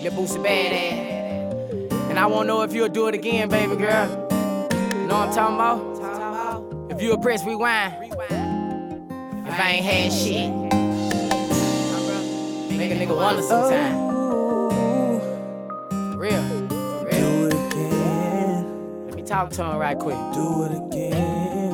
Lil Boosie badass. And I wanna know if you'll do it again, baby girl. Know what I'm talking about? If you press rewind. If I ain't had shit. Make a nigga wonder sometime. For real. For real. Do it again. Let me talk to him right quick. Do it again.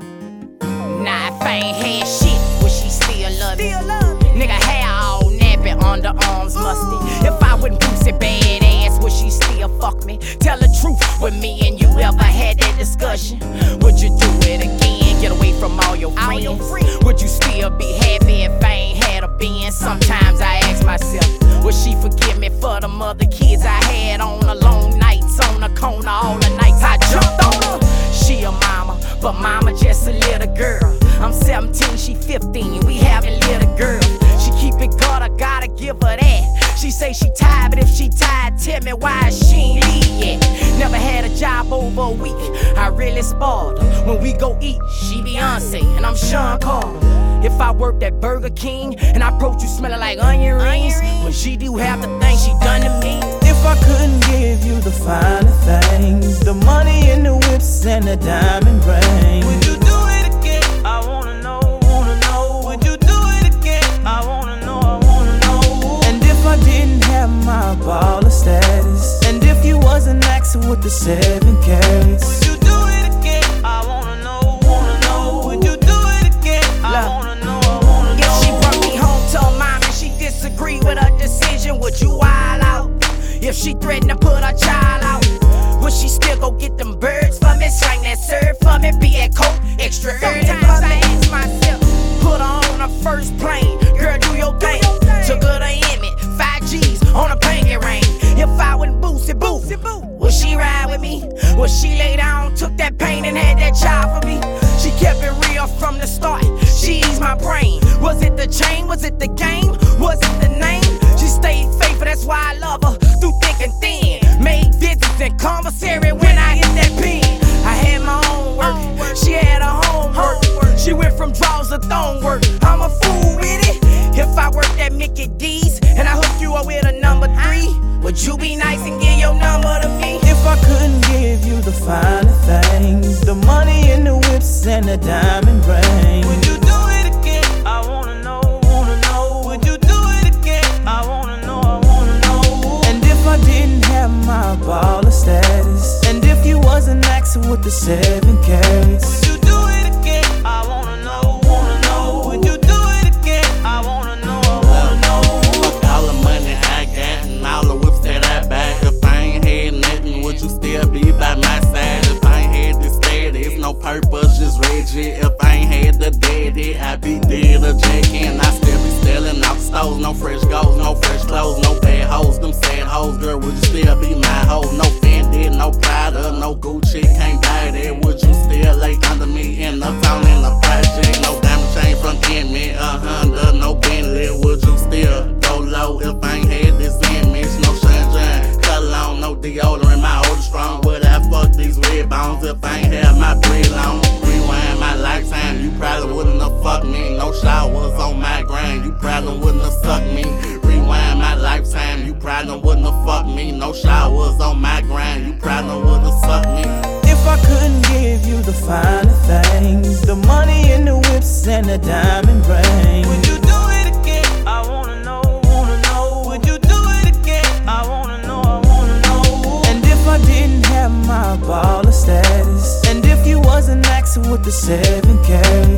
Nah, if I ain't had shit, would she still love me? Nigga hair all nappy, underarms musty. If I wouldn't Boosie badass, would she still fuck me? Tell the truth, with me and you ever had that discussion? Would you do it again? Get away from all your friends? Would you still be happy if I ain't had a bin? Sometimes I ask myself, would she forgive me for the other kids I had on the long nights, on the corner, all the nights I jumped on her? She a mama, but mama just a little girl. I'm 17, she 15, we having little girls. She keep it gutter, gotta give her that. She say she tired, but if she tired, tell me why she ain't leave yet. Never had a job over a week, I really spoiled her. When we go eat, she Beyonce, and I'm Sean Carter. If I worked at Burger King, and I approach you smelling like onion rings, when she do half the things she done to me. If I couldn't give you the finer things, the money and the whips and the diamond rings, would you do it again? I wanna know, wanna know. Would you do it again? I wanna know, I wanna know. And if I didn't have my baller status, and if you wasn't axing with the 7 carats, would you do it again? I wanna know, wanna know. Would you do it again? I wanna know, I wanna know. If she brought me home to her mom and she disagreed with her decision, would you wild out? If she threatened to put her child out, would she still go get them birds for me? Slang that serve for me, be at coke, extra early. Sometimes I ask myself, put her on the first plane, girl do your thing. Took her to Emmett, 5 G's on a pinky ring. If I wouldn't Boosie Boo, would she ride with me? Would she lay down, took that pain and had that child for me? She kept it real from the start, she eased my brain. Was it the chain, was it the game, was it the name? She stayed faithful, that's why I love her, through thick and thin. Made visits and commissary when I hit that pen. I had my own work, she had her homework. She went from draws to thong work, I'm a fool with it. If I worked at Mickey D's and I hooked you up with a number 3, would you be nice and give your number to me? If I couldn't give you the finer things, the money and the whips and the diamond rings, would you do it again? I wanna know, wanna know. Would you do it again? I wanna know, I wanna know. And if I didn't have my baller status, and if you wasn't axing with the 7 carats, would you do it again? I wanna know, wanna know. Would you do it again? I wanna know, I wanna know. Fuck all the money I got and all the whips that I buy. If I ain't had nothing, would you still be by my side? If I ain't had this status, no purpose, just rigid. If I ain't had the daddy, I'd be dead or jacking. And I still be stealing off stores. No fresh goals, no fresh clothes, no bad hoes, them sad hoes. Girl, would you still be my hoe? No Fendi, no Prada, no Gucci, can't buy that. Would you still lay under me in the town in the project? No diamond chain from Emmy, a Honda, no Bentley. Would you still go low if I ain't had this image? No sunshine, cologne, no deodorant, my older strong. Would I fuck these red bones if I ain't had my bread on? Rewind my lifetime, you probably wouldn't have fucked me. No showers on my grind, you probably wouldn't have sucked me. Rewind my lifetime, you probably wouldn't have fucked me. No showers on my grind, you probably wouldn't have sucked me. If I couldn't give you the finer things, the money and the whips and the diamond rings, would you do it again? I wanna know, wanna know. Would you do it again? I wanna know, I wanna know. And if I didn't have my baller status, and if you wasn't axing with the 7 carats,